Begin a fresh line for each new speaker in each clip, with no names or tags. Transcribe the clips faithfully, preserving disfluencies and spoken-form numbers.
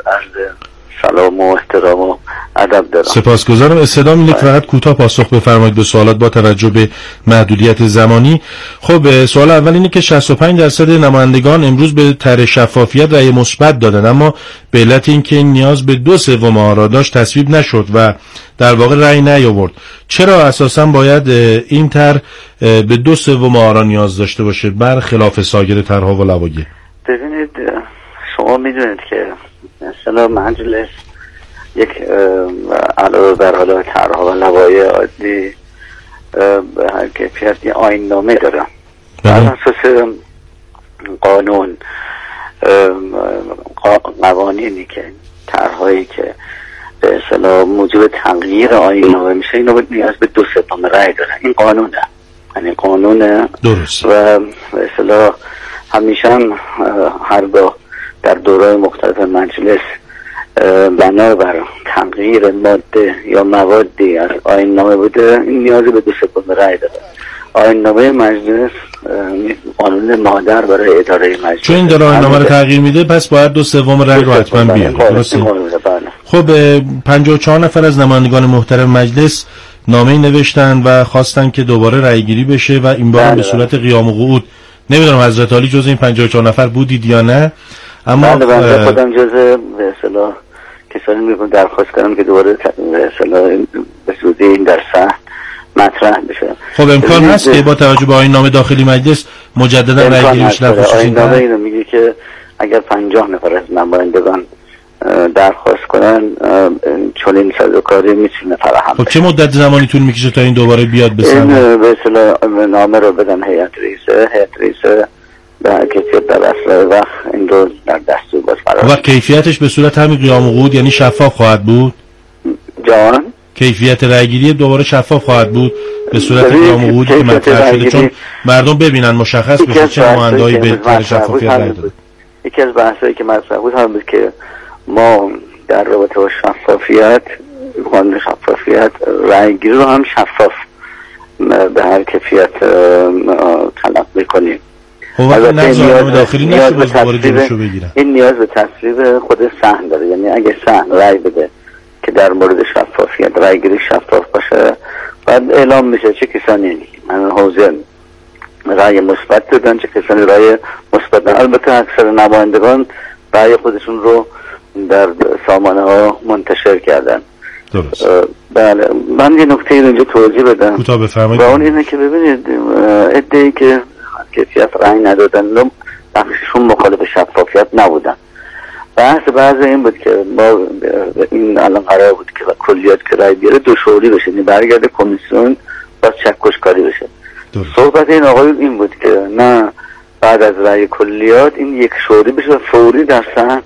عرض سلام و احترام و ادب دارم.
سپاسگزارم. استدام اینه که فقط کوتاه پاسخ بفرمایید به سوالات با توجه به محدودیت زمانی. خب سوال اول اینه که شصت و پنج درصد نمایندگان امروز به طرح شفافیت رأی مثبت دادن، اما به علت اینکه نیاز به دو سوم آرا داشت تصویب نشد و در واقع رأی نیاورد. چرا اساساً باید این طرح به دو سوم آرا نیاز داشته باشه برخلاف سایر طرح‌ها و لوایح؟
ببینید شما میدونید که مثلا مجلس یک علاوه بر حالا طرح‌ها و لوایح عادی به هر کیفیت یه آیین‌نامه داره. بر اساس قانون قوانینی که طرح‌هایی که به اصطلاح موجب تغییر آیین‌نامه میشه اینا باید نیاز به دو سوم رأی دارن. این قانونه، یعنی قانون
درست
و به اصطلاح همیشه هم هرگاه در دوره‌های مختلف مجلس بنابر تغییر ماده یا موادی از آیین‌نامه بوده این نیازی به دو سوم رأی داره. آیین‌نامه مجلس قانون مادر برای اداره مجلس،
چون این داره آیین‌نامه رو تغییر میده پس باید دو سوم رأی رو حتما بیاره. درسته؟ خب پنجاه و چهار نفر از نمایندگان محترم مجلس نامه‌ای نوشتن و خواستن که دوباره رأی گیری بشه و این بار به صورت قیام و قعود. نمیدونم حضرت عالی جز این پنجاه و چهار نفر بودید یا نه، اما
بله بله خودم جز به اصطلاح کسانی میگم درخواست کردم که دوباره به اصطلاح به صورت این در صحن مطرح بشه.
خب امکان هست که با توجه به آیین‌نامه داخلی مجلس مجددا رأی گیری بشه؟
آیین‌نامه اینو میگه که اگر پنجاه نفر از نمایندگان درخواست کنن چنین سازوکاری میتونه فراهم
بشه. خب چه مدت زمانی طول میکشه تا این دوباره بیاد به
این به اصطلاح نامه رو بدن هیئت رئیسه، هیئت رئیسه به هر کیفیت در اصل وقت این رو در دستور باز قرار.
و کیفیتش به صورت همین قیام و قعود یعنی شفاف خواهد بود؟
جان
کیفیت رأیگیری دوباره شفاف خواهد بود به صورت قیام و قعود که مطرح شده، چون مردم ببینن مشخص بشه چه نماینده‌ای به طرح شفافیت رأی دادن.
یکی از بحثایی که مطرح بود هم بود که ما در رابطه با شفافیت قانون شفافیت رأیگیری رو هم شفاف به هر کیفیت طلب می‌کنیم.
البته نیاز داخلی نیاز به تصویب
این نیاز به تصویب خود صحن داره، یعنی اگه صحن رأی بده که در مورد شفافیت رأیگیری شفاف باشه بعد اعلام میشه چه کسانی من حوزه رأی مثبت دادن چه کسانی رأی مثبت دادن. البته اکثر نمایندگان رأی خودشون رو در سامانه ها منتشر کردن.
درست.
بله من یه نکته اینجا توضیح بدم
کوتاه بفرمایید.
و اون اینه که ببینید ادعایی که کیفیت رأی ندادن بخششون مخالف شفافیت نبودن. بحث بعض این بود که ما این الان قرار بود که کلیات که رأی بیاره دو شوری بشه، یعنی برگرده کمیسیون باز چکشکاری بشه. درست. صحبت این آقایون این بود که نه بعد از رأی کلیات این یک شوری بشه و فوری در صحن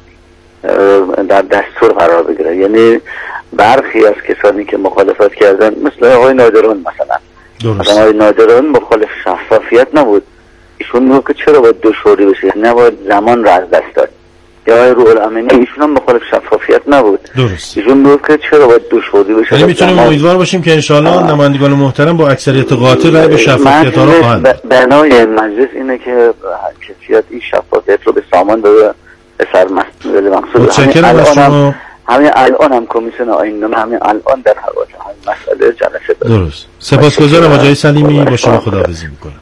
در دستور قرار بگیره. یعنی برخی از کسانی که مخالفت کردن مثل آقای نادران مثلا
درست.
آقای نادران مخالف شفافیت نبود، ایشون میگه که چرا باید دو شوری بشه، نباید زمان را از دست داد. یا آقای روح الامینی ایشون هم مخالف شفافیت نبود،
درست.
ایشون میگه که چرا باید دو شوری بشه.
یعنی میتونیم امیدوار باشیم که ان شاء الله نمایندگان محترم با اکثریت قاطع رأی به شفافیت ها رو خواهند داد.
بنای مجلس اینه که هر کیفیت این شفافیت رو به سامان بده به سر مسئول مقصود.
متشکرم از شما.
همین الان هم کمیسیون آیین‌نامه همین الان در حوزه همین مسئله جلسه داره.
درست. سپاسگزارم آقای سلیمی، با شما خداحافظی میکنم.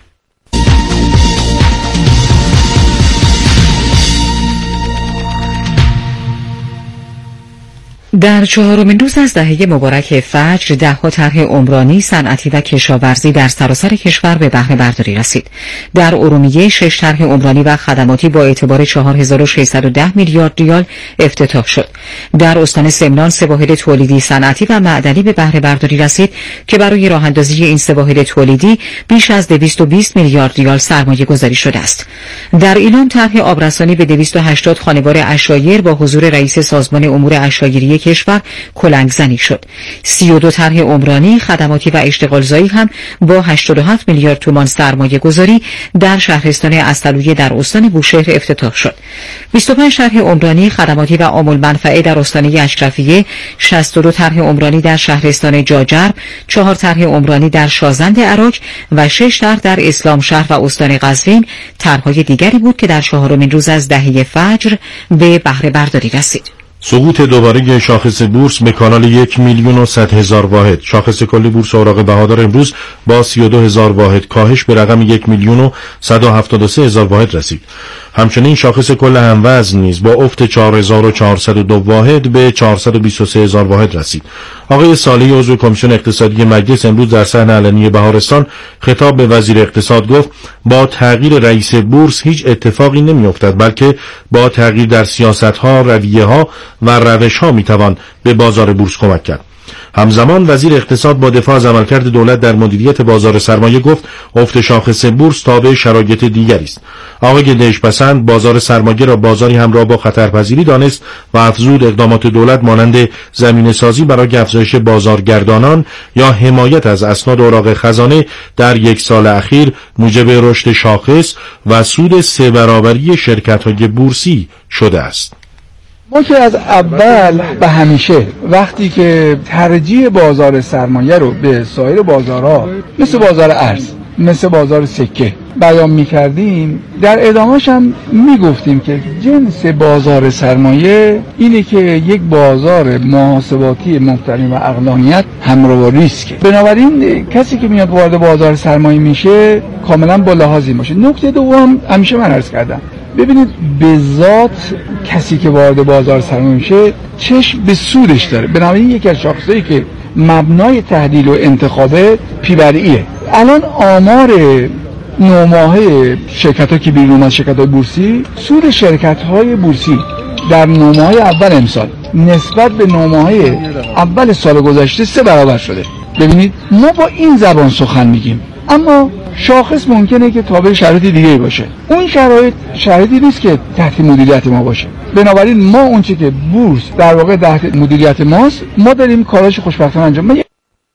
در چهارمین روز از دهه مبارک فجر ده‌ها طرح عمرانی، صنعتی و کشاورزی در سراسر کشور به بهره برداری رسید. در ارومیه شش طرح عمرانی و خدماتی با اعتبار چهار هزار و ششصد و ده میلیارد ریال افتتاح شد. در استان سمنان سه واحد تولیدی صنعتی و معدنی به بهره برداری رسید که برای راه‌اندازی این سه واحد تولیدی بیش از دویست و بیست میلیارد ریال سرمایه گذاری شده است. در ایلام طرح آبرسانی به دویست و هشتاد خانوار عشایر با حضور رئیس سازمان امور عشایری کشور کلنگ زنی شد. سی و دو طرح عمرانی، خدماتی و اشتغالزایی هم با هشتاد و هفت میلیارد تومان سرمایه گذاری در شهرستان اصلویه در استان بوشهر افتتاح شد. بیست و پنج طرح عمرانی، خدماتی و عامل منفعه در استان اشرفیه، شصت و دو طرح عمرانی در شهرستان جاجرب، چهار طرح عمرانی در شازند عراق و شش طرح در اسلام شهر و استان قزوین طرحهای دیگری بود که در چهارمین روز از دهه فجر به بهره برداری رسید.
سقوط دوباره شاخص بورس به کانال یک میلیون و صد هزار واحد. شاخص کلی بورس اوراق بهادار امروز با سی و دو هزار واحد کاهش به رقم یک میلیون و صد و هفتاد و سه هزار واحد رسید. همچنین شاخص کل هموزن نیز با افت چهار هزار و چهارصد و دو واحد به چهارصد و بیست و سه هزار واحد رسید. آقای صالحی عضو کمیسیون اقتصادی مجلس امروز در صحن علنی بهارستان خطاب به وزیر اقتصاد گفت با تغییر رئیس بورس هیچ اتفاقی نمی‌افتد، بلکه با تغییر در سیاست‌ها، رویه‌ها و روش‌ها می‌توان به بازار بورس کمک کرد. همزمان وزیر اقتصاد با دفاع از عملکرد دولت در مدیریت بازار سرمایه گفت افت شاخص بورس تابع شرایط دیگری است. آقای دهش‌پسند بازار سرمایه را بازاری همراه با خطرپذیری دانست و افزود اقدامات دولت مانند زمینه‌سازی برای افزایش بازارگردانان یا حمایت از اسناد اوراق خزانه در یک سال اخیر موجب رشد شاخص و سود سه برابری شرکت‌های بورسی شده است.
ما که از اول و همیشه وقتی که ترجیح بازار سرمایه رو به سایر بازارها مثل بازار ارز، مثل بازار سکه بیان می‌کردیم، در ادامهش هم می‌گفتیم که جنس بازار سرمایه اینه که یک بازار محاسباتی محترم و عقلانیت همراه با ریسک. بنابراین کسی که میاد وارد بازار سرمایه میشه کاملا با لحاظی باشه. نکته دوم همیشه من عرض کردم، ببینید به ذات کسی که وارد بازار سرمایه میشه چشم به سودش داره. بنابراین یکی از شاخصایی که مبنای تحلیل و انتخاب پی‌برعیه. الان آمار نه ماهه شرکت‌ها که بیرون از شرکت‌های بورسی، سود شرکت‌های بورسی در نه ماهه اول امسال نسبت به نه ماهه اول سال گذشته سه برابر شده. ببینید ما با این زبان سخن میگیم، اما شاخص ممکنه که تابع شرایط دیگه باشه. اون شرایط شرایطی نیست که تحت مدیریت ما باشه. بنابراین ما اون چیزی که بورس در واقع تحت مدیریت ماست، ما داریم کاراش خوشبختانه انجام میدیم.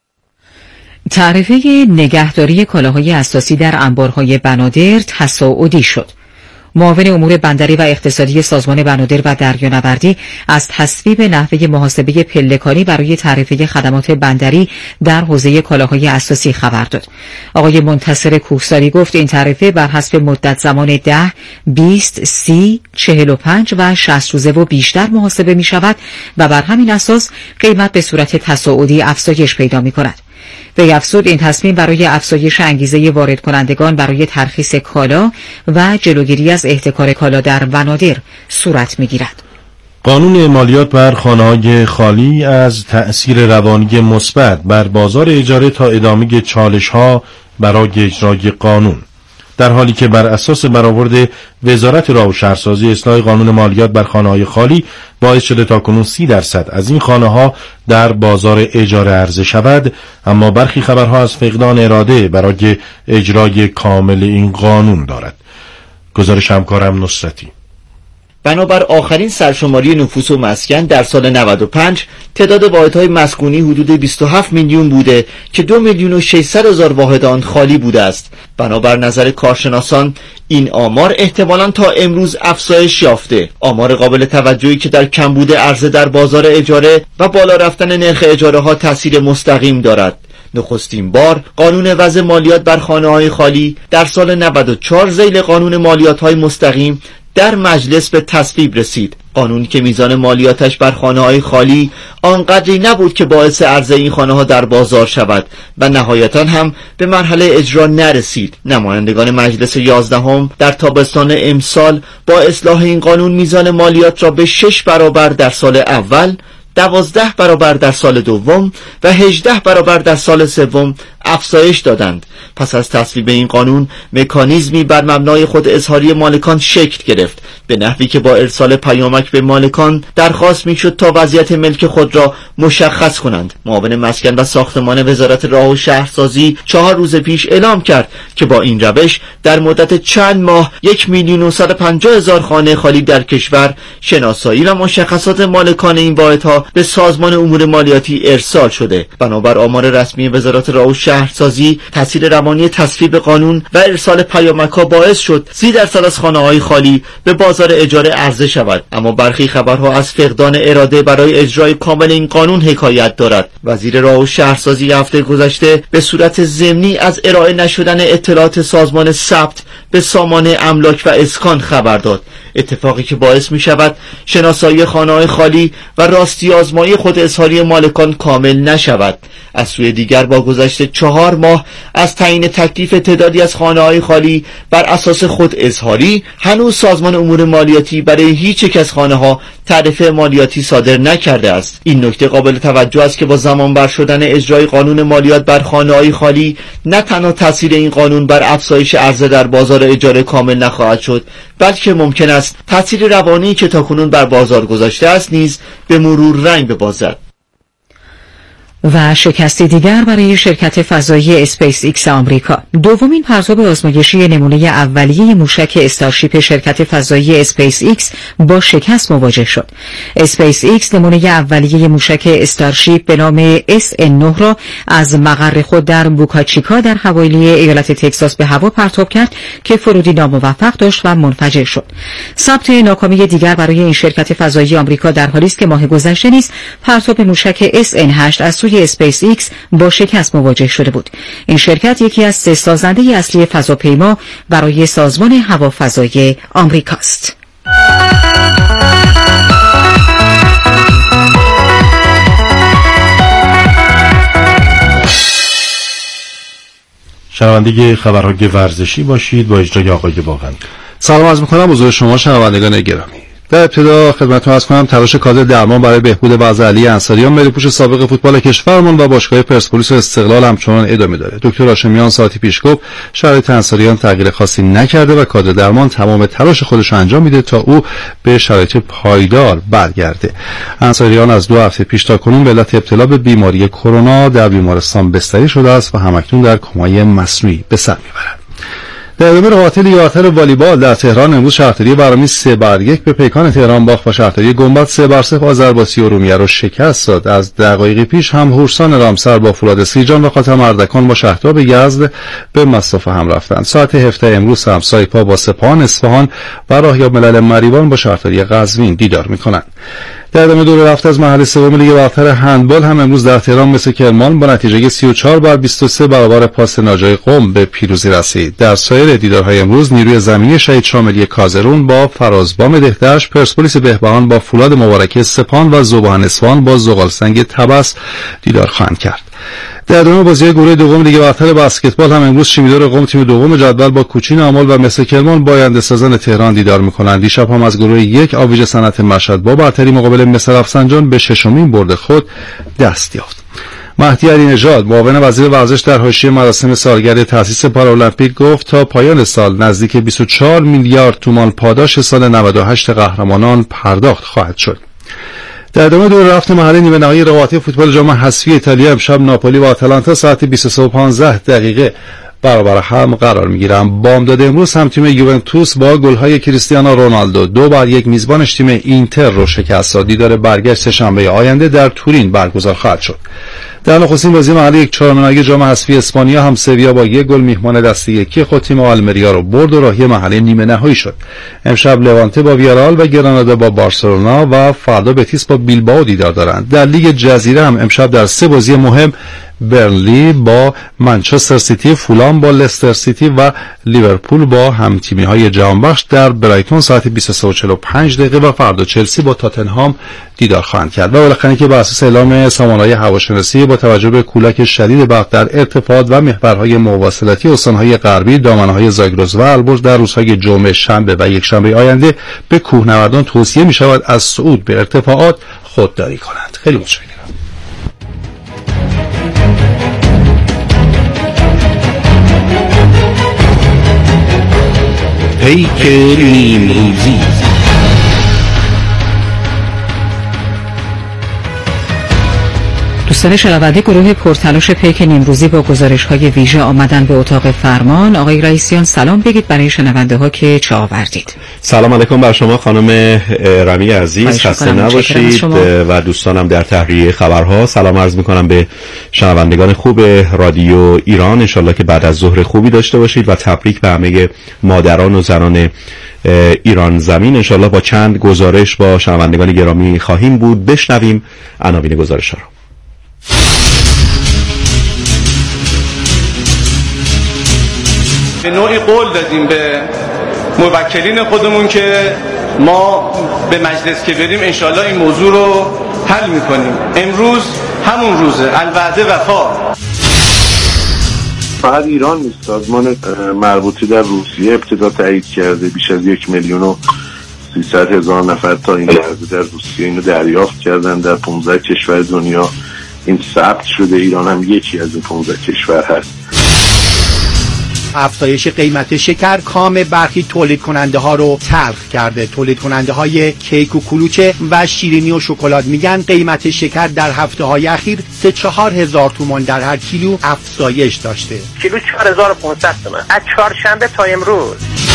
تعرفه نگهداری کالاهای اساسی در انبارهای بنادر تصاعدی شد. معاون امور بندری و اقتصادی سازمان بنادر و دریانوردی از تصویب نحوه محاسبه پلکانی برای تعرفه خدمات بندری در حوزه کالاهای اساسی خبر داد. آقای منتصر کوهساری گفت این تعرفه بر حسب مدت زمان ده، بیست، سی، چهل و پنج و شصت روزه و بیشتر محاسبه می شود و بر همین اساس قیمت به صورت تصاعدی افزایش پیدا می کند. به افزود این تصمیم برای افزایش انگیزه وارد کنندگان برای ترخیص کالا و جلوگیری از احتکار کالا در بنادر صورت می‌گیرد.
قانون مالیات بر خانه‌های خالی از تأثیر روانی مثبت بر بازار اجاره تا ادامه چالش‌ها برای اجرای قانون. در حالی که بر اساس برآورد وزارت راه و شهرسازی اصلاح قانون مالیات بر خانه‌های خالی باعث شده تاکنون سی درصد از این خانه‌ها در بازار اجاره عرضه شود، اما برخی خبرها از فقدان اراده برای اجرای کامل این قانون دارد. گزارش همکارم نصرتی.
بنابر آخرین سرشماری نفوس و مسکن در سال نود و پنج تعداد واحدهای مسکونی حدود بیست و هفت میلیون بوده که دو میلیون و ششصد هزار واحد آن خالی بوده است. بنابر نظر کارشناسان این آمار احتمالاً تا امروز افزایش یافته. آمار قابل توجهی که در کمبود عرضه در بازار اجاره و بالا رفتن نرخ اجاره ها تأثیر مستقیم دارد. نخستین بار قانون وضع مالیات بر خانه‌های خالی در سال نود و چهار ذیل قانون مالیات‌های مستقیم در مجلس به تصویب رسید. قانون که میزان مالیاتش بر خانه‌های خالی آنقدری نبود که باعث عرضه این خانه‌ها در بازار شود و نهایتاً هم به مرحله اجرا نرسید. نمایندگان مجلس یازدهم در تابستان امسال با اصلاح این قانون میزان مالیات را به شش برابر در سال اول، دوازده برابر در سال دوم و هجده برابر در سال سوم افزایش دادند. پس از تصویب این قانون مکانیزمی بر مبنای خود اظهاری مالکان شکل گرفت، به نحوی که با ارسال پیامک به مالکان درخواست میشد تا وضعیت ملک خود را مشخص کنند. معاون مسکن و ساختمان وزارت راه و شهرسازی چهار روز پیش اعلام کرد که با این روش در مدت چند ماه یک میلیون و صد و پنجاه هزار خانه خالی در کشور شناسایی و مشخصات مالکان این واحدها به سازمان امور مالیاتی ارسال شده. بنابر آمار رسمی وزارت راه و شهرسازی، تاثیر روانی تصویب قانون و ارسال پیامک‌ها باعث شد سی درصد از خانه‌های خالی به بازار اجاره عرضه شود. اما برخی خبرها از فقدان اراده برای اجرای کامل این قانون حکایت دارد. وزیر راه و شهرسازی هفته گذشته به صورت ضمنی از ارائه نشدن اطلاعات سازمان ثبت به سامان املاک و اسکان خبر داد، اتفاقی که باعث می شود شناسایی خانه‌های خالی و راستی آزمایی خود اظهاری مالکان کامل نشود. از سوی دیگر با گذشت چهار ماه از تعیین تکلیف تعدادی از خانه‌های خالی بر اساس خود اظهاری، هنوز سازمان امور مالیاتی برای هیچ یک از خانه‌ها تعرفه مالیاتی صادر نکرده است. این نکته قابل توجه است که با زمان بر شدن اجرای قانون مالیات بر خانه‌های خالی، نه تنها تاثیر این قانون بر افزایش عرضه در بازار اجاره کامل نخواهد شد، بلکه ممکن است تاثیر روانی که تاکنون بر بازار گذاشته است نیز به مرور رنگ ببازد.
و شکستی دیگر برای شرکت فضایی اسپیس ایکس آمریکا. دومین پرتاب آزمایشی نمونه اولیه موشک استارشیپ شرکت فضایی اسپیس ایکس با شکست مواجه شد. اسپیس ایکس نمونه اولیه موشک استارشیپ به نام اس ان نه را از مقر خود در بوکا چیکا در حوالی ایالت تگزاس به هوا پرتاب کرد که فرودی ناموفق داشت و منفجر شد. ثبت ناکامی دیگر برای این شرکت فضایی آمریکا در حالی است که ماه گذشته نیز پرتاب موشک اس ان هشت از اسپیس ایکس با شکست مواجه شده بود. این شرکت یکی از سه سازنده اصلی فضاپیما برای سازمان هوافضای آمریکاست.
شنونده خبرهای ورزشی باشید با اجرای آقای باقری.
سلام عرض می‌کنم حضور شما شنوندگان گرامی. در ابتدا خدمتتون عرض کنم تلاش کادر درمان برای بهبود وضع علی انصاریان ملی‌پوش سابق فوتبال کشورمان و باشگاه پرسپولیس و استقلال همچنان ادامه داره. دکتر هاشمیان ساعتی پیش گفت شرایط انصاریان تغییر خاصی نکرده و کادر درمان تمام تلاش خودش رو انجام میده تا او به شرایط پایدار برگرده. انصاریان از دو هفته پیش تا کنون به علت ابتلا به بیماری کرونا در بیمارستان بستری شده است و همکنون در کمای مصنوعی به سر میبرد. در ادامه رقابت لیگ‌برتر والیبال در تهران امروز شهرداری برامی سه بر یک به پیکان تهران باخت و شهرداری گنبد سه بر صفر آذربایجان ارومیه را شکست داد. از دقایقی پیش هم هورسان رامسر با فولاد سیجان و خاتم اردکان با شهردار یزد به مصافه هم رفتند. ساعت هفده امروز هم سایپا با سپاهان اصفهان و راهیاب ملل مریوان با شهرداری قزوین دیدار می‌کنند. در ادامه دور رفت از مرحله سوم لیگ برتر هندبال هم امروز در تهران مثل کرمان با نتیجه سی و چهار بر بیست و سه برابر پاس ناجای قم به پیروزی رسید. در سایر دیدارهای امروز نیروی زمینی شهید شاملی کازرون با فرازبام دهدشت، پرسپولیس بهبهان با فولاد مبارک سپان و ذوبان اصفهان با زغالسنگ طبس دیدار خواهند کرد. در ادامه بازی گروه دوم لیگ برتر بسکتبال هم امروز شیمیدار قم تیم دوم جدول با کوچین آمل و مثل کرمان با آینده سازان تهران دیدار می‌کنند. دیشب هم از گروه یک آویژه صنعت مشهد با برتری مقابل مصر رفسنجان به ششمین برد خود دست یافت. مهدی علی نژاد معاون وزیر ورزش در حاشیه مراسم سالگرد تأسیس پارالمپیک گفت تا پایان سال نزدیک بیست و چهار میلیارد تومان پاداش سال نود و هشت قهرمانان پرداخت خواهد شد. در ادامه دور رفت مرحله نیمه نهایی رقابتی فوتبال جام حذفی ایتالیا امشب ناپولی و آتالانتا ساعت بیست و سه و پانزده دقیقه برابر هم قرار میگیرند. بامداد امروز هم تیم یوونتوس با گل‌های کریستیانو رونالدو دو بر یک میزبانش تیم اینتر رو شکست داد. دیدار برگشت شنبه آینده در تورین برگزار خواهد شد. در نخستین بازی محلی یک چهارمیناهی جام حذفی اسپانیا هم سویا با یک گل میهمان دست یکی خود تیم آلمریا رو برد و راهی مرحله نیمه نهایی شد. امشب لوانته با ویارال و گرانادا با بارسلونا و فردا بتیس با بیلبائو دیدار دارند. در لیگ جزیره هم امشب در سه بازی مهم برنلی با منچستر سیتی، فولام با لستر سیتی و لیورپول با همتیمی‌های جهانبخش در برایتون ساعت بیست و سه و چهل و پنج دقیقه و فردا چلسی با تاتنهام دیدار خواهند کرد. و بالاخره که بر اساس اعلام سامانه‌های هواشناسی با توجه به کولاک شدید برق در ارتفاعات و محورهای مواصلاتی استان‌های غربی، دامنه‌های زاگرس و البرز در روزهای جمعه، شنبه و یکشنبه آینده به کوهنوردان توصیه می‌شود از صعود به ارتفاعات خودداری کنند. خیلی متشکرم.
پیک نیمروزی.
دوستان شنونده، گروه پرتلاش پیک نیمروزی با گزارش‌های ویژه آمدن به اتاق فرمان. آقای رئیسیان سلام بگید برای شنونده ها که چه آوردید.
سلام علیکم بر شما خانم رمی عزیز، خسته نباشید و دوستانم در تحریه خبرها. سلام عرض میکنم به شنوندگان خوب رادیو ایران. انشالله که بعد از ظهر خوبی داشته باشید و تبریک به همه مادران و زنان ایران زمین. انشالله با چند گزارش با شنوندگان گرامی خواهیم بود. بشنویم عناوین گزارش ها رو.
به نوعی قول دادیم به موکلین خودمون که ما به مجلس که بریم انشالله این موضوع رو حل میکنیم. امروز همون روزه، الوعده وفا.
فقط ایران نیست، سازمان مربوطه در روسیه ابتدا تایید کرده بیش از یک میلیون و سیصد هزار نفر تا این لحظه در روسیه اینو دریافت کردن. در پانزده کشور دنیا این ثبت شده، ایران هم یکی از این پانزده کشور هست.
افزایش قیمت شکر کام برخی تولید کننده ها رو تلخ کرده. تولید کننده های کیک و کلوچه و شیرینی و شکلات میگن قیمت شکر در هفته های اخیر سه چهار هزار تومان در هر کیلو افزایش داشته.
کیلو چهار هزار و پانصد تومان از چهارشنبه تا امروز.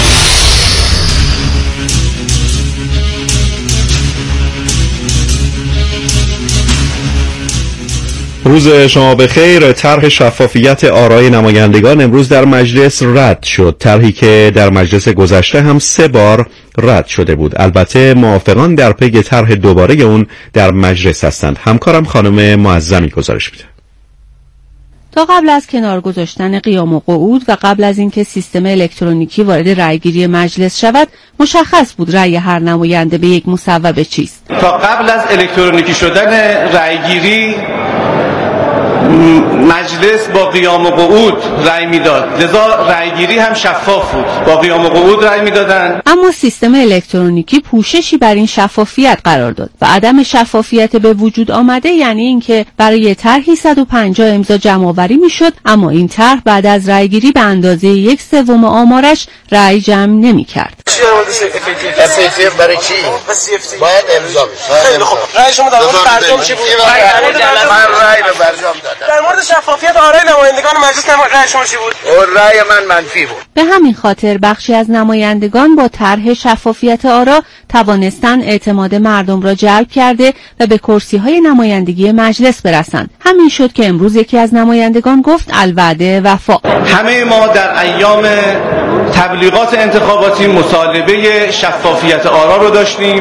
روز شما بخیر. طرح شفافیت آرای نمایندگان امروز در مجلس رد شد. طرحی که در مجلس گذشته هم سه بار رد شده بود. البته موافقان در پی طرح دوباره اون در مجلس هستند. همکارم خانم معظمی گزارش میده.
تا قبل از کنار گذاشتن قیام و قعود و قبل از اینکه سیستم الکترونیکی وارد رأیگیری مجلس شود، مشخص بود رأی هر نماینده به یک مصوبه چیست.
تا قبل از الکترونیکی شدن رأیگیری مجلس با قیام و قعود رأی میداد، لذا رأیگیری هم شفاف بود، با قیام و قعود رأی میدادن.
اما سیستم الکترونیکی پوششی بر این شفافیت قرار داد و عدم شفافیت به وجود آمده یعنی اینکه برای طرحی صد و پنجاه امضا جمع آوری میشد، اما این طرح بعد از رأیگیری به اندازه یک سوم آمارش رأی جمع نمی‌کرد.
افیف برای چی؟ باید امضا بشه. خیلی خوب. رأی شما در مورد برجام چی بود؟ من رأی به برجام دادم. در مورد شفافیت آرای نمایندگان مجلس رأی شما چی بود؟ اون رأی من منفی بود.
به همین خاطر بخشی از نمایندگان با طرح شفافیت آرا توانستند اعتماد مردم را جلب کرده و به کرسی‌های نمایندگی مجلس برسند. همین شد که امروز یکی از نمایندگان گفت الوعده وفا.
همه ما در ایام تبلیغات انتخاباتی مطالبه شفافیت آرا رو داشتیم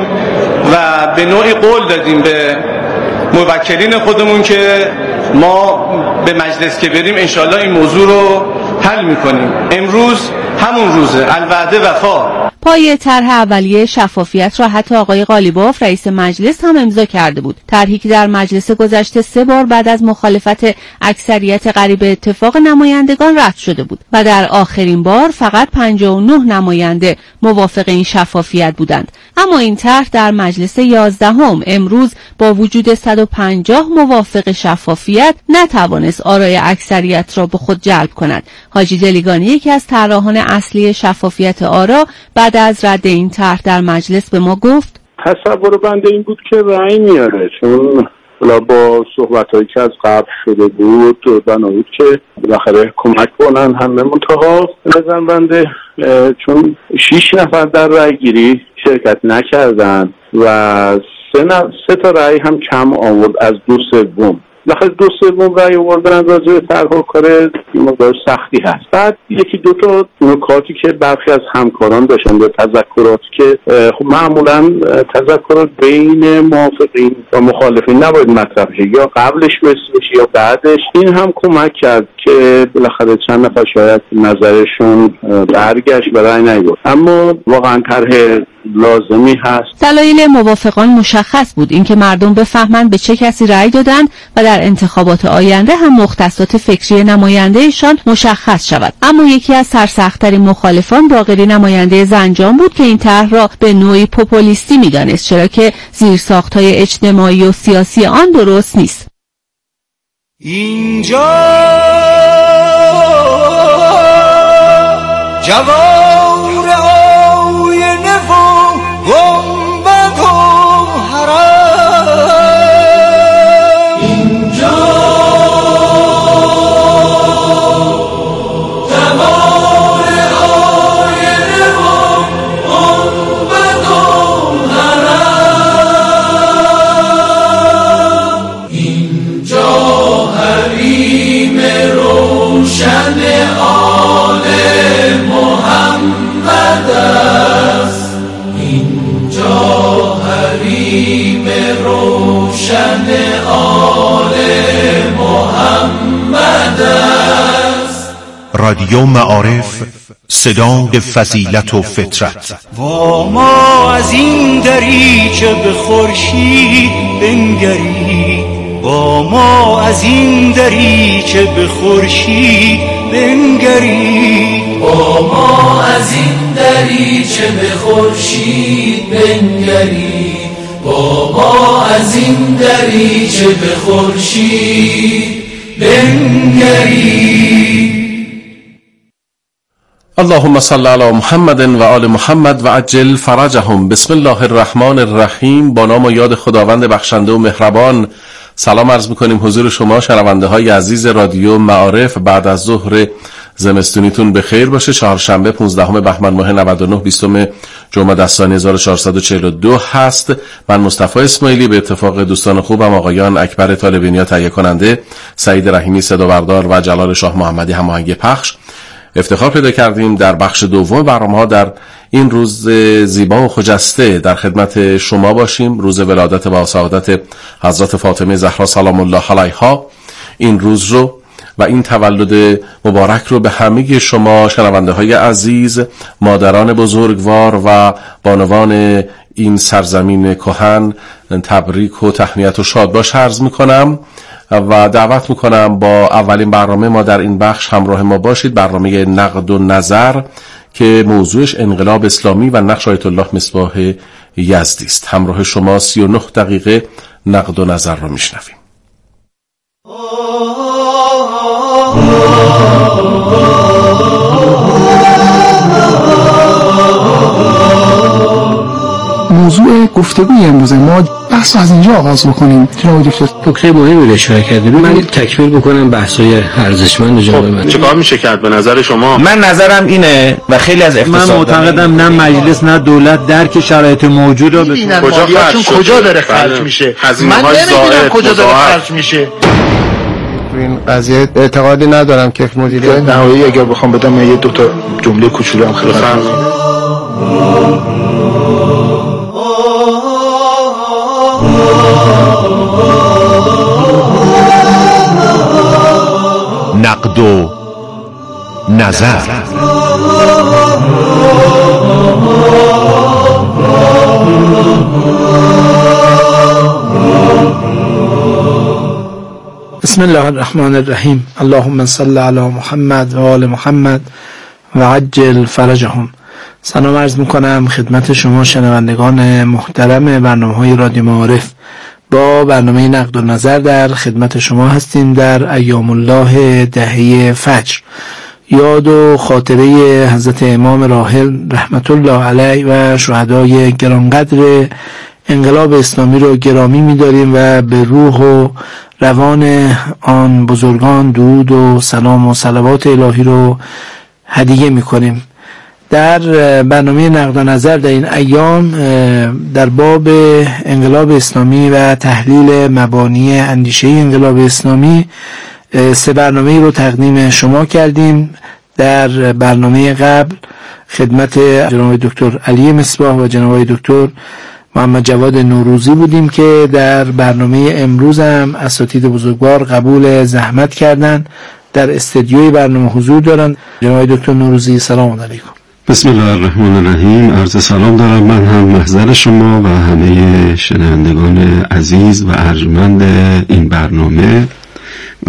و به نوعی قول دادیم به موکلین خودمون که ما به مجلس که بریم انشالله این موضوع رو حل میکنیم. امروز همون روزه، الوعده وفا.
پای طرح اولیه شفافیت را حتی آقای قالیباف رئیس مجلس هم امضا کرده بود. طرحی که در مجلس گذشته سه بار بعد از مخالفت اکثریت قریب اتفاق نمایندگان رد شده بود و در آخرین بار فقط پنجاه و نه نماینده موافق این شفافیت بودند. اما این طرح در مجلس یازدهم امروز با وجود صد و پنجاه موافق شفافیت نتوانست آرای اکثریت را به خود جلب کند. حاجی دلیگانی یکی از طراحان اصلی شفافیت آرا بعد از رد این طرح در مجلس به ما گفت
تصور بنده این بود که رأی میاره، چون با صحبت‌هایی که از قبل شده بود بنابود که بالاخره کمک کنن همه منتها نظر بنده چون شیش نفر در رأیگیری شرکت نکردن و سه, ن... سه تا رأی هم کم آورد از دو سوم. بالاخره دو سوم رأی آوردن راجع به طرح کار مقدار سختی هست. بعد یکی دو تا نکاتی که برخی از همکاران داشتن یا تذکراتی که خب معمولا تذکرات بین موافقین و مخالفین نباید مطرح شه، یا قبلش بشه یا بعدش. این هم کمک کرد که بالاخره چند نفر شاید نظرشون برگشت و رأی نیاورد، اما واقعا طرح لازمی هست.
دلایل موافقان مشخص بود، اینکه مردم بفهمند به چه کسی رأی دادند و در انتخابات آینده هم مختصات فکری نمایندهشان مشخص شود. اما یکی از سرسخت‌ترین مخالفان باقری نماینده زنجان بود که این طرح را به نوعی پوپولیستی می‌دانست، چرا که زیرساخت‌های اجتماعی و سیاسی آن درست نیست.
اینجا جوار روشن آل محمد است.
رادیو معارف، صدای فضیلت و فطرت.
و ما از این دریچه به خورشید بنگرید، با ما از این دریچه به خورشید بنگرید، با ما از این دریچه به خورشید بنگرید، با ما از این دریچه به خورشید بنگرید.
اللهم صل علی محمد و آل محمد و عجل فرجهم. بسم الله الرحمن الرحیم. با نام و یاد خداوند بخشنده و مهربان. سلام عرض میکنیم حضور شما شنونده های عزیز رادیو معارف. بعد از ظهر زمستونیتون به خیر باشه. چهارشنبه پانزدهم بهمن ماه نود و نه، بیستم جمادی الثانی هزار و چهارصد و چهل و دو هست. من مصطفی اسماعیلی به اتفاق دوستان خوبم آقایان اکبر طالبینیا تهیه کننده، سعید رحیمی صدا بردار و جلال شاه محمدی هماهنگ پخش افتخار پیدا کردیم در بخش دوم برنامه‌ها در این روز زیبا و خجسته در خدمت شما باشیم. روز ولادت با سعادت حضرت فاطمه زهرا سلام الله علیها. این روز رو و این تولد مبارک رو به همه شما شنونده های عزیز، مادران بزرگوار و بانوان این سرزمین کهن تبریک و تهنیت و شادباش عرض میکنم و دعوت میکنم با اولین برنامه ما در این بخش همراه ما باشید. برنامه نقد و نظر که موضوعش انقلاب اسلامی و نقش آیت الله مصباح یزدی است. همراه شما سی و نه دقیقه نقد و نظر رو میشنویم.
موضوع گفتگوی امروز ما بحث از اینجا آغاز بکنیم. جناب دکتر
نکته مهمی رو اشاره کردید. من تکمیل بکنم بحث‌های ارزشمند جناب من.
چیکار میشه کرد به نظر شما؟
من نظرم اینه و خیلی از اقتصاد
من معتقدم نه مجلس نه دولت درک شرایط موجود رو
به کجا خرج
کجا داره خرج میشه. من نمیدونم کجا داره خرج میشه.
این قضیه اعتقادی ندارم که مدیریت
نهایی اگر بخوام بدم یه دو تا جمله کوچولو هم خدمت
نقد و نظر.
بسم الله الرحمن الرحیم. اللهم صل علی محمد و آل محمد و عجل فرجهم. سلام عرض میکنم خدمت شما شنوندگان محترم برنامه‌های رادیو معارف. با برنامه نقد و نظر در خدمت شما هستیم در ایام الله دهه فجر. یاد و خاطره حضرت امام راحل رحمت الله علیه و شهدای گرانقدر انقلاب اسلامی رو گرامی می‌داریم و به روح و روان آن بزرگان درود و سلام و صلوات الهی رو هدیه می‌کنیم. در برنامه نقد و نظر در این ایام در باب انقلاب اسلامی و تحلیل مبانی اندیشه انقلاب اسلامی سه برنامه رو تقدیم شما کردیم. در برنامه قبل خدمت جناب دکتر علی مصباح و جناب دکتر محمد جواد نوروزی بودیم که در برنامه امروز هم اساتید بزرگوار قبول زحمت کردن در استدیوی برنامه حضور دارن. جناب دکتر نوروزی سلام علیکم.
بسم الله الرحمن الرحیم. عرض سلام دارم من هم محضر شما و همه شنوندگان عزیز و ارجمند این برنامه و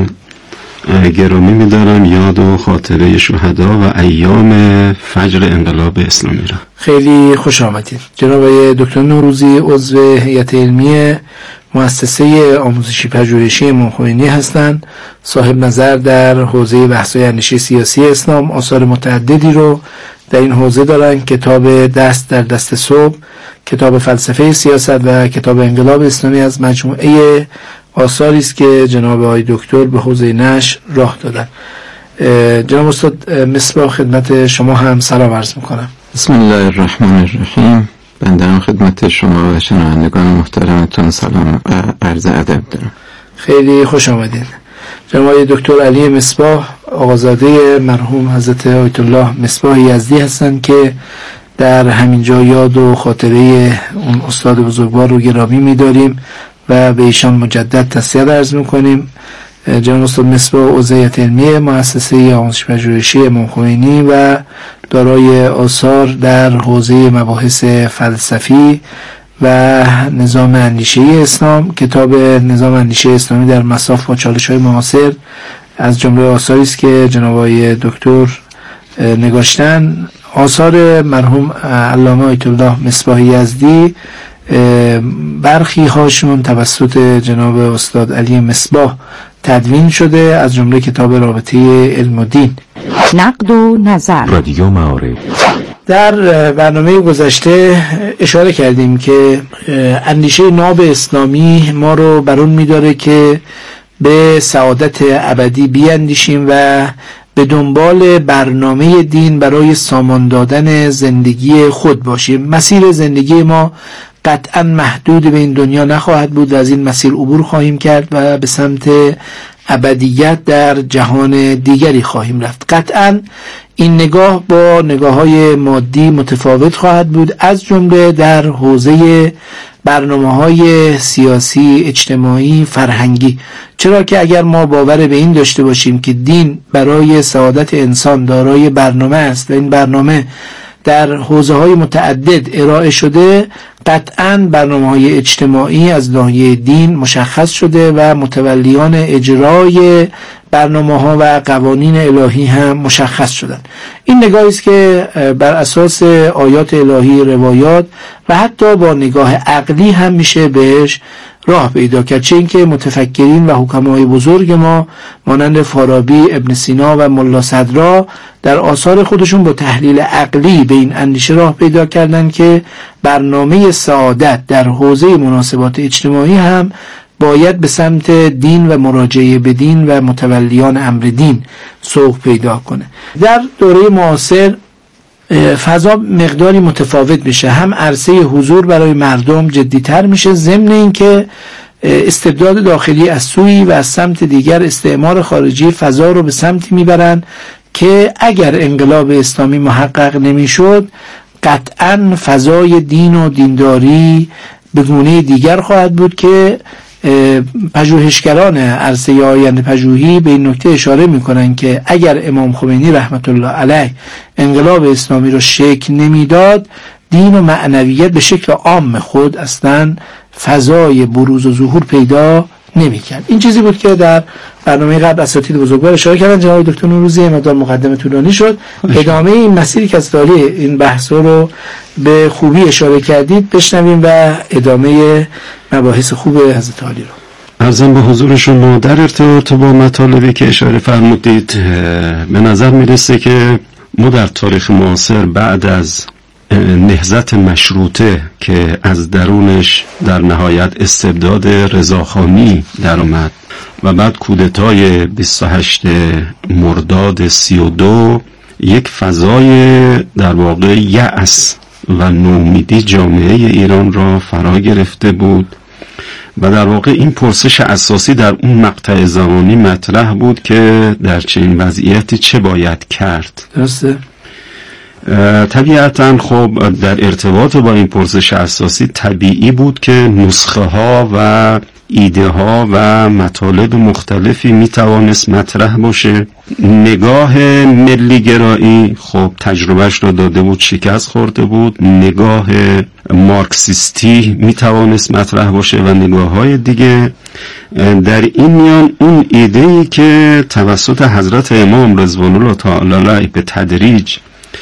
گرامی می‌دارم یاد و خاطره شهدا و ایام فجر انقلاب اسلامی را.
خیلی خوش آمدید. جناب دکتر نوروزی عضو هیئت علمی مؤسسه آموزشی پژوهشی امام خمینی هستند. صاحب نظر در حوزه بحث‌های اندیشه سیاسی اسلام، آثار متعددی رو در این حوزه دارن. کتاب دست در دست صبح، کتاب فلسفه سیاست و کتاب انقلاب اسلامی از مجموعه آثاری است که جناب آقای دکتر به حوزه نشر راه دادن. جناب استاد مصباح خدمت شما هم سلام عرض میکنم.
بسم الله الرحمن الرحیم. بنده هم خدمت شما و شنوندگان محترمتون سلام و عرض ادب دارم.
خیلی خوش آمدید. جناب دکتر علی مصباح آقازاده مرحوم حضرت آیت الله مصباح یزدی هستند که
در همینجا یاد و خاطره اون استاد بزرگوار رو گرامی می‌داریم و به ایشان مجدد تسلیت عرض می‌کنیم. جناب استاد مصباح عضویت علمی مؤسسه آموزش پژوهشی امام خمینی و دارای آثار در حوزه مباحث فلسفی و نظام اندیشه اسلام، کتاب نظام اندیشه اسلامی در مصاف با چالش‌های معاصر از جمله آثاری است که جناب آقای دکتر نگاشتن. آثار مرحوم علامه آیت الله مصباح یزدی برخی هاشون توسط جناب استاد علی مصباح تدوین شده، از جمله کتاب رابطه علم و دین.
نقد و نظر.
رادیو معارف.
در برنامه گذشته اشاره کردیم که اندیشه ناب اسلامی ما رو بر اون می‌داره که به سعادت ابدی بیاندیشیم و به دنبال برنامه دین برای سامان دادن زندگی خود باشیم. مسیر زندگی ما قطعا محدود به این دنیا نخواهد بود و از این مسیر عبور خواهیم کرد و به سمت ابدیت در جهان دیگری خواهیم رفت. قطعا این نگاه با نگاه‌های مادی متفاوت خواهد بود، از جمله در حوزه برنامه‌های سیاسی، اجتماعی، فرهنگی. چرا که اگر ما باور به این داشته باشیم که دین برای سعادت انسان دارای برنامه است و این برنامه در حوزه‌های متعدد ارائه شده، قطعاً برنامه‌های اجتماعی از ناحیه دین مشخص شده و متولیان اجرای برنامه‌ها و قوانین الهی هم مشخص شدند. این نگاهی است که بر اساس آیات الهی، روایات و حتی با نگاه عقلی هم میشه بهش راه پیدا کرد. چه اینکه متفکرین و حکمای بزرگ ما مانند فارابی، ابن سینا و ملا صدرا در آثار خودشون با تحلیل عقلی به این اندیشه راه پیدا کردن که برنامه سعادت در حوزه مناسبات اجتماعی هم باید به سمت دین و مراجعه به دین و متولیان امر دین سوق پیدا کنه. در دوره معاصر فضا مقداری متفاوت میشه، هم عرصه حضور برای مردم جدیتر میشه، ضمن اینکه استبداد داخلی از سوی و از سمت دیگر استعمار خارجی فضا رو به سمتی میبرن که اگر انقلاب اسلامی محقق نمیشد قطعا فضای دین و دینداری به گونه دیگر خواهد بود که پژوهشگران عرصه آینده پژوهی به این نکته اشاره میکنن که اگر امام خمینی رحمت الله علیه انقلاب اسلامی رو شکل نمیداد، دین و معنویت به شکل عام خود اصلا فضای بروز و ظهور پیدا نمیکرد. این چیزی بود که در برنامه قبل اساتید بزرگوار اشاره کردن. جناب دکتر نوروزی مقدار مقدمه طولانی شد، ادامه این مسیری که از تالی این بحث رو به خوبی اشاره کردید بشنویم و ادامه مباحث خوب حضرت عالی رو.
عرضم به حضور شما در ارتباط با مطالبی که اشاره فرمودید، به نظر میرسه که ما در تاریخ معاصر بعد از نهضت مشروطه که از درونش در نهایت استبداد رضاخانی در اومد و بعد کودتای بیست و هشت مرداد سی و دو، یک فضای در واقع یأس و نومیدی جامعه ایران را فرا گرفته بود و در واقع این پرسش اساسی در اون مقطع زمانی مطرح بود که در چنین وضعیتی چه باید کرد.
درسته؟
طبیعتاً خب در ارتباط با این پرسش اساسی طبیعی بود که نسخه ها و ایده ها و مطالب مختلفی می توانست مطرح باشه. نگاه ملی گرایی خب تجربهش رو داده بود، شکست خورده بود. نگاه مارکسیستی می توانست مطرح باشه و نگاه های دیگه. در این میان اون ایده‌ای که توسط حضرت امام رضوان الله تعالی علیه به تدریج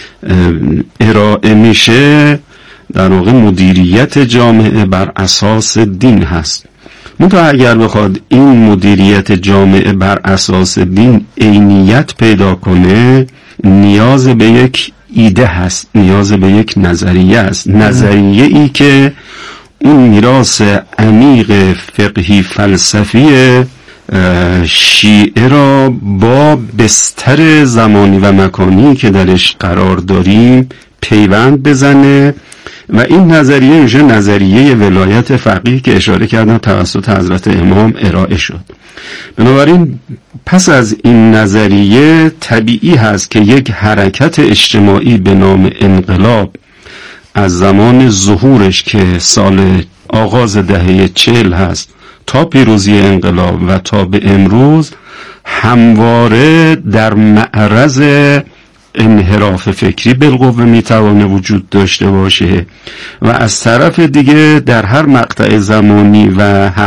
ارائه میشه در واقع مدیریت جامعه بر اساس دین هست. منتها اگر بخواد این مدیریت جامعه بر اساس دین عینیت پیدا کنه، نیاز به یک ایده هست، نیاز به یک نظریه است، نظریه ای که اون میراث عمیق فقهی فلسفی شیعه را با بستر زمانی و مکانی که درش قرار داریم پیوند بزنه و این نظریه میشه نظریه ولایت فقیه که اشاره کردم توسط حضرت امام ارائه شد. بنابراین پس از این نظریه طبیعی هست که یک حرکت اجتماعی به نام انقلاب از زمان ظهورش که سال آغاز دهه چهل هست تا پیروزی انقلاب و تا به امروز همواره در معرض انحراف فکری بالقوه میتوانه وجود داشته باشه و از طرف دیگه در هر مقطع زمانی و هر